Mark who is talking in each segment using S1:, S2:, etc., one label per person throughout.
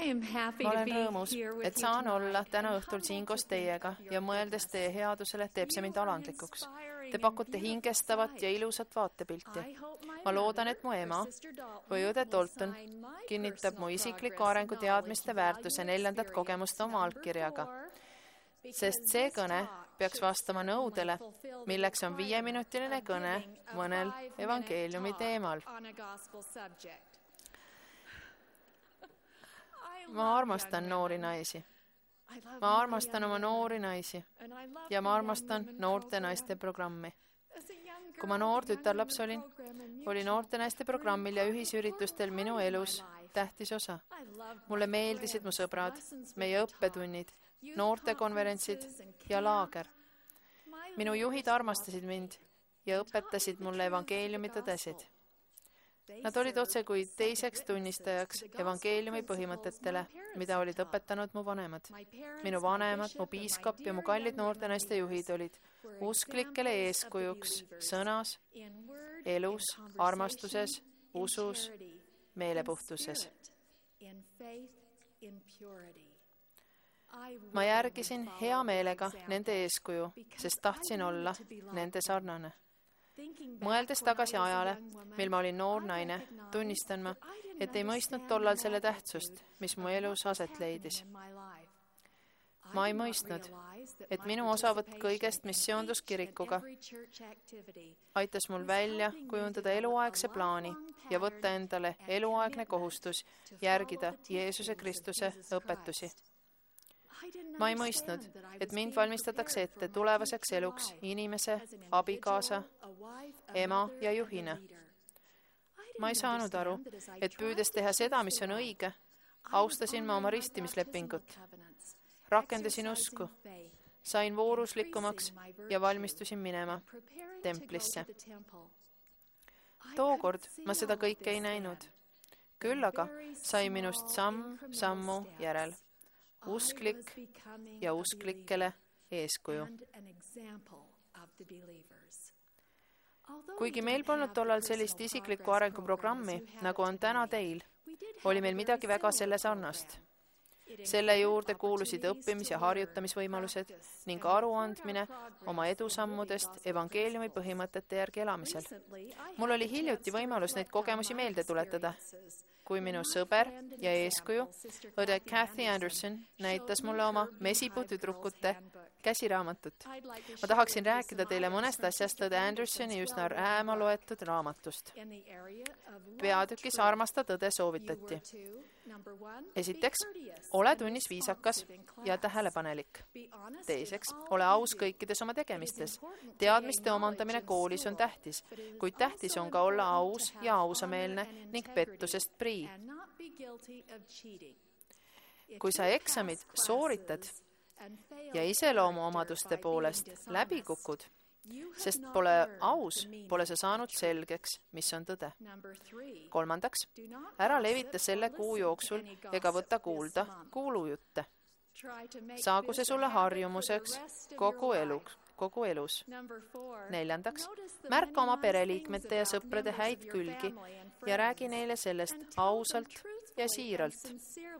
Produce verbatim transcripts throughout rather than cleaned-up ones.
S1: Ma olen rõõmus, et saan olla täna õhtul siin koos teiega ja mõeldes teie headusele teeb see mind alandlikuks. Te pakute hingestavat ja ilusat vaatepilti. Ma loodan, et mu ema või õde Dalton kinnitab mu isikliku arengu teadmiste väärtuse neljandat kogemust oma allkirjaga, sest see kõne peaks vastama nõudele, milleks on viieminutiline kõne mõnel evangeeliumi teemal. Ma armastan noori naisi. Ma armastan oma noori naisi ja ma armastan noorte naiste programmi. Kui ma noor tütarlaps olin, oli noorte naiste programmil ja ühisüritustel minu elus tähtis osa. Mulle meeldisid mu sõbrad, meie õppetunnid, noortekonverentsid ja laager. Minu juhid armastasid mind ja õpetasid mulle evangeeliumi tõdesid. Nad olid otse kui teiseks tunnistajaks evangeeliumi põhimõtetele, mida olid õpetanud mu vanemad. Minu vanemad, mu piiskop ja mu kallid noorte naiste juhid olid usklikele eeskujuks sõnas, elus, armastuses, usus, meelepuhtuses. Ma järgisin hea meelega nende eeskuju, sest tahtsin olla nende sarnane. Mõeldes tagasi ajale, mil ma olin noor naine, tunnistan ma, et ei mõistnud tollal selle tähtsust, mis mu elus aset leidis. Ma ei mõistnud, et minu osavõtt kõigest, mis seondus kirikuga, aitas mul välja kujundada eluaegse plaani ja võtta endale eluaegne kohustus järgida Jeesuse Kristuse õpetusi. Ma ei mõistnud, et mind valmistatakse ette tulevaseks eluks inimese, abikaasa, ema ja juhina. Ma ei saanud aru, et püüdes teha seda, mis on õige, austasin ma oma ristimislepingut. Rakendasin usku, sain vooruslikumaks ja valmistusin minema templisse. Tookord ma seda kõike ei näinud. Küll aga sai minust samm sammu järel. Usklik ja usklikele eeskuju. Kuigi meil polnud tollal sellist isiklikku arenguprogrammi, nagu on täna teil, oli meil midagi väga selle sarnast. Selle juurde kuulusid õppimis- ja harjutamisvõimalused ning aruandmine oma edusammudest evangeeliumi põhimõtete järgi elamisel. Mul oli hiljuti võimalus neid kogemusi meelde tuletada, kui minu sõber ja eeskuju, õde Kathy Anderson, näitas mulle oma mesipuu tüdrukute käsiraamatut. Ma tahaksin rääkida teile mõnest asjast õde Andersoni üsna rääma loetud raamatust. Peatükis Armasta tõde soovitati. Esiteks, ole tunnis viisakas ja tähelepanelik. Teiseks, ole aus kõikides oma tegemistes. Teadmiste omandamine koolis on tähtis, kuid tähtis on ka olla aus ja ausameelne ning pettusest prii. Kui sa eksamid sooritad ja iseloomuomaduste poolest läbi kukud, sest pole aus, pole sa saanud selgeks, mis on tõde. Kolmandaks, ära levita selle kuu jooksul ega võta kuulda kuulujutte. Saagu see sulle harjumuseks kogu elu, kogu elus. Neljandaks, märka oma pereliikmete ja sõprade häid külgi ja räägi neile sellest ausalt ja siiralt.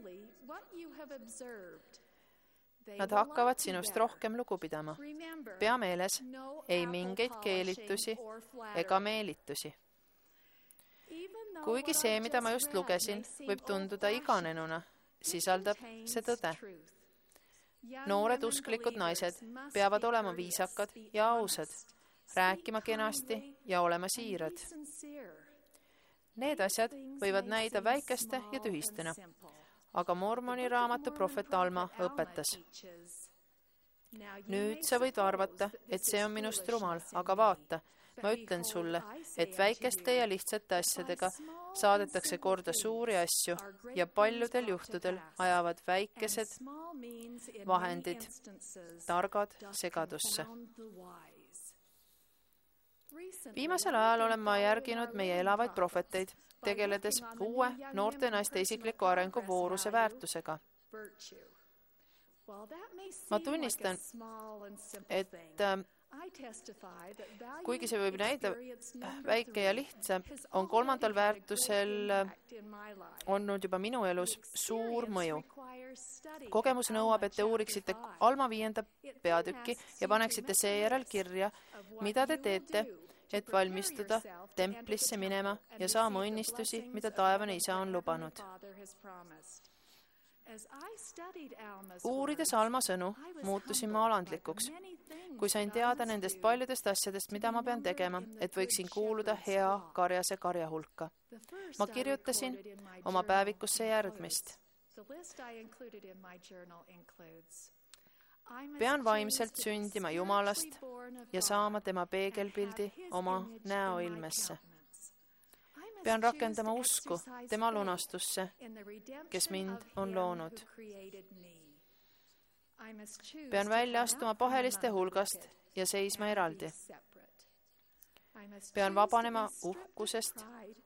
S1: Nad hakkavad sinust rohkem lugu pidama. Pea meeles, ei mingeid keelitusi ega meelitusi. Kuigi see, mida ma just lugesin, võib tunduda iganenuna, sisaldab see tõde. Noored usklikud naised peavad olema viisakad ja ausad, rääkima kenasti ja olema siirad. Need asjad võivad näida väikeste ja tühistena. Aga Mormoni raamatu prohvet Alma õpetas. Nüüd sa võid arvata, et see on minust rumal, aga vaata, ma ütlen sulle, et väikeste ja lihtsate asjadega saadetakse korda suuri asju ja paljudel juhtudel ajavad väikesed vahendid targad segadusse. Viimasel ajal olen ma järginud meie elavaid prohveteid, tegeledes uue noorte naiste isikliku arengu vooruse väärtusega. Ma tunnistan, et Kuigi see võib näida väike ja lihtsa, on kolmandal väärtusel olnud juba minu elus suur mõju. Kogemus nõuab, et te uuriksite Alma viienda peatükki ja paneksite seejärel kirja, mida te teete, et valmistuda templisse minema ja saama õnnistusi, mida taevane isa on lubanud. Uurides Alma sõnu, muutusin ma alandlikuks, kui sain teada nendest paljudest asjadest, mida ma pean tegema, et võiksin kuuluda hea karjase karja hulka. Ma kirjutasin oma päevikusse järgmist. Pean vaimselt sündima Jumalast ja saama tema peegelpildi oma näoilmesse. Pean rakendama usku tema lunastusse, kes mind on loonud. Pean välja astuma paheliste hulgast ja seisma eraldi. Pean vabanema uhkusest,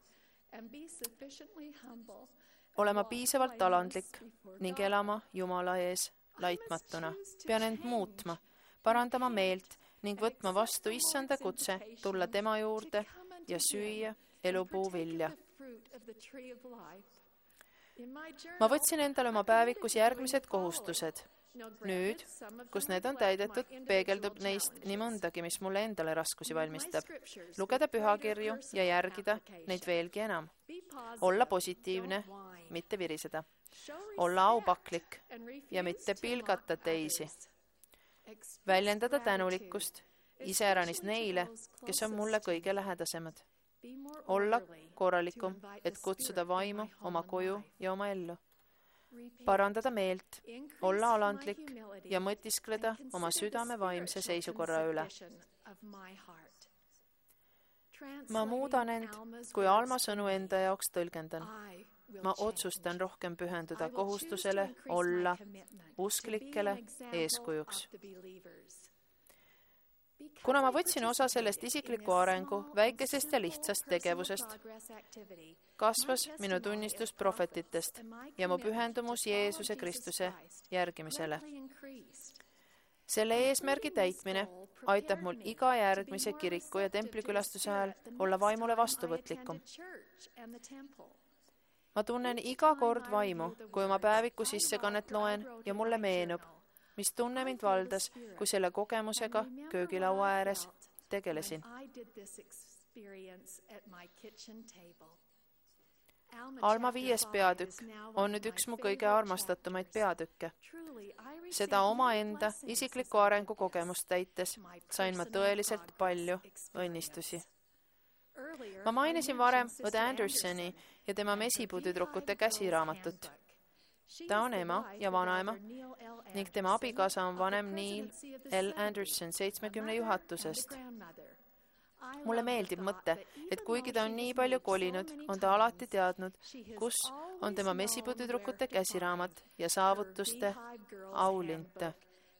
S1: olema piisavalt alandlik ning elama Jumala ees laitmatuna. Pean end muutma, parandama meelt ning võtma vastu issanda kutse tulla tema juurde ja süüa elupuu vilja. Ma võtsin endale oma päevikus järgmised kohustused. Nüüd, kus need on täidetud, peegeldub neist nii mõndagi, mis mulle endale raskusi valmistab. Lugeda pühakirju ja järgida neid veelgi enam. Olla positiivne, mitte viriseda. Olla aupaklik ja mitte pilgata teisi. Väljendada tänulikkust, iseäranis neile, kes on mulle kõige lähedasemad. Olla korralikum, et kutsuda vaimu oma koju ja oma ellu. Parandada meelt, olla alandlik ja mõtiskleda oma südame vaimse seisukorra üle. Ma muudan end, kui Alma sõnu enda jaoks tõlgendan. Ma otsustan rohkem pühenduda kohustusele olla usklikele eeskujuks. Kuna ma võtsin osa sellest isikliku arengu väikesest ja lihtsast tegevusest, kasvas minu tunnistus prohvetitest ja mu pühendumus Jeesuse Kristuse järgimisele. Selle eesmärgi täitmine aitab mul iga järgmise kiriku ja templikülastuse ajal olla vaimule vastuvõtlikum. Ma tunnen iga kord vaimu, kui oma päeviku sissekannet loen ja mulle meenub, mis tunne mind valdas, kui selle kogemusega köögilaua ääres tegelesin. Alma viies peatükk on nüüd üks mu kõige armastatumaid peatükke. Seda omaenda isikliku arengu kogemust täites sain ma tõeliselt palju õnnistusi. Ma mainisin varem õde Andersoni ja tema mesipuditrukkute käsiraamatut. Ta on ema ja vanaema ning tema abikaasa on vanem Neil L. Anderson seitsmekümne juhatusest. Mulle meeldib mõte, et kuigi ta on nii palju kolinud, on ta alati teadnud, kus on tema mesipuditrukkute käsiraamat ja saavutuste aulinte.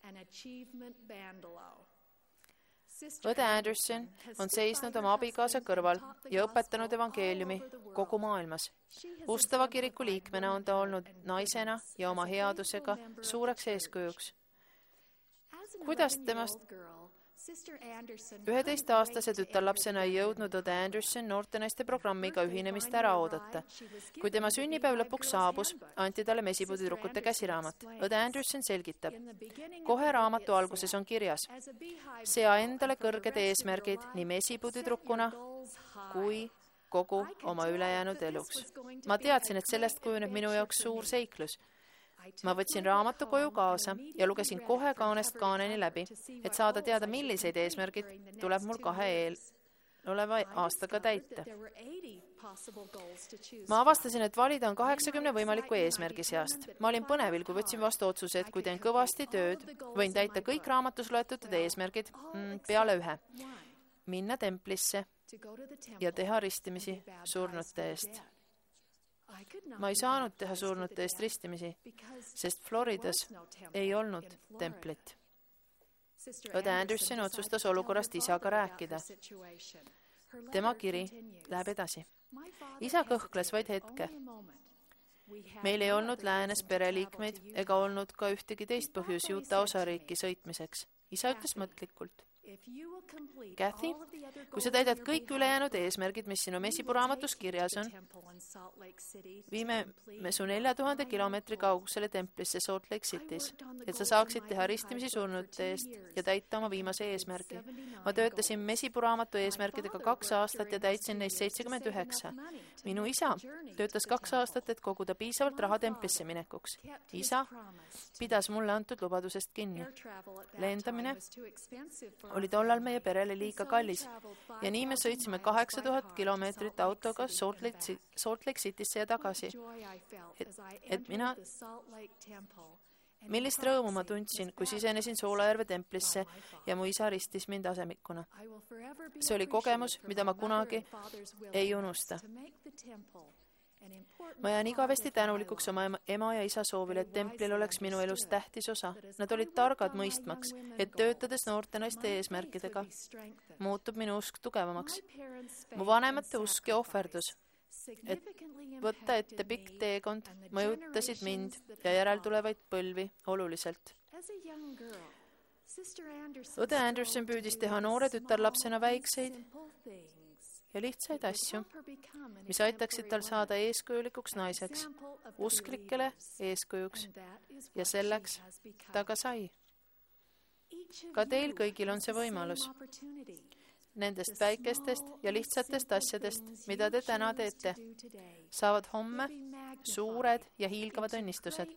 S1: Õde Anderson on seisnud oma abikaasa kõrval ja õpetanud evangeeliumi kogu maailmas. Ustava kiriku liikmena on ta olnud naisena ja oma headusega suureks eeskujuks. Kuidas temast üheteistaastase tütarlapsena ei jõudnud õde Anderson noortenaiste programmiga ühinemist ära oodata. Kui tema sünnipäev lõpuks saabus, anti talle mesipuditrukkute käsiraamat. Õde Anderson selgitab. Kohe raamatu alguses on kirjas. Sea endale kõrged eesmärgid nii mesipuditrukkuna kui kogu oma ülejäänud eluks. Ma teadsin, et sellest kujuneb minu jaoks suur seiklus. Ma võtsin raamatu koju kaasa ja lugesin kohe kaanest kaaneni läbi, et saada teada, milliseid eesmärgid tuleb mul kahe eel oleva aastaga täita. Ma avastasin, et valida on kaheksakümne võimaliku eesmärgi seast. Ma olin põnevil, kui võtsin vastu otsuse, et kui teen kõvasti tööd, võin täita kõik raamatus loetud eesmärgid peale ühe. Minna templisse ja teha ristimisi surnute eest. Ma ei saanud teha surnute eest ristimisi, sest Floridas ei olnud templit. Õde Anderson otsustas olukorrast isaga rääkida. Tema kiri läheb edasi. Isa kõhkles vaid hetke. Meil ei olnud läänes pereliikmeid ega olnud ka ühtegi teist põhjus Utah osariiki sõitmiseks. Isa ütles mõtlikult. Kathy, kui sa täidad kõik ülejäänud eesmärgid, mis sinu mesipuraamatus kirjas on, viime me su nelja tuhande kilomeetri kaugusele templisse Salt Lake City's, et sa saaksid teha ristimisi surnute eest ja täita oma viimase eesmärgi. Ma töötasin mesipuraamatu eesmärkidega kaks aastat ja täitsin neist seitsekümmend üheksa. Minu isa töötas kaks aastat, et koguda piisavalt raha templisse minekuks. Isa pidas mulle antud lubadusest kinni. Lendamine oli tollal meie perele liiga kallis ja nii me sõitsime kaheksa tuhat kilomeetrit autoga Salt Lake, Salt Lake Citysse ja tagasi, et, et mina millist rõõmu ma tundsin, kui sisenesin Soolajärve templisse ja mu isa ristis mind asemikuna. See oli kogemus, mida ma kunagi ei unusta. Ma jään igavesti tänulikuks oma ema ja isa soovile, et templil oleks minu elus tähtis osa. Nad olid targad mõistmaks, et töötades noorte naiste eesmärkidega muutub minu usk tugevamaks. Mu vanemate usk ja ohverdus, et võtta ette pikk teekond, mõjutasid mind ja järeltulevaid põlvi oluliselt. Õde Anderson püüdis teha noore tütarlapsena väikseid ja lihtsaid asju, mis aitaksid tal saada eeskujulikuks naiseks, usklikele eeskujuks, ja selleks ta ka sai. Ka teil kõigil on see võimalus. Nendest väikestest ja lihtsatest asjadest, mida te täna teete, saavad homme suured ja hiilgavad õnnistused.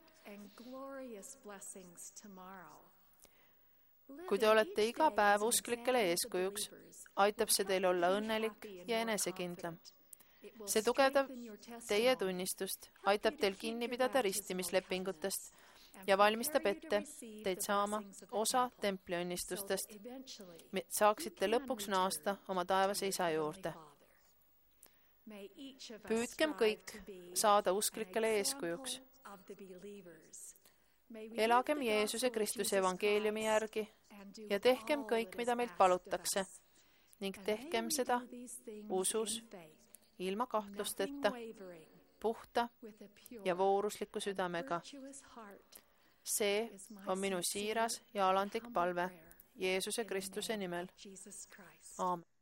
S1: Kui te olete iga päev usklikele eeskujuks, aitab see teil olla õnnelik ja enesekindlam. See tugevdab teie tunnistust, aitab teil kinni pidada ristimislepingutest ja valmistab ette teid saama osa templi õnnistustest, saaksite lõpuks naasta oma taevase isa juurde. Püüdkem kõik saada usklikele eeskujuks. Elagem Jeesuse Kristuse evangeeliumi järgi ja tehkem kõik, mida meilt palutakse, ning tehkem seda usus, ilma kahtlusteta, puhta ja voorusliku südamega. See on minu siiras ja alandlik palve Jeesuse Kristuse nimel. Aamen.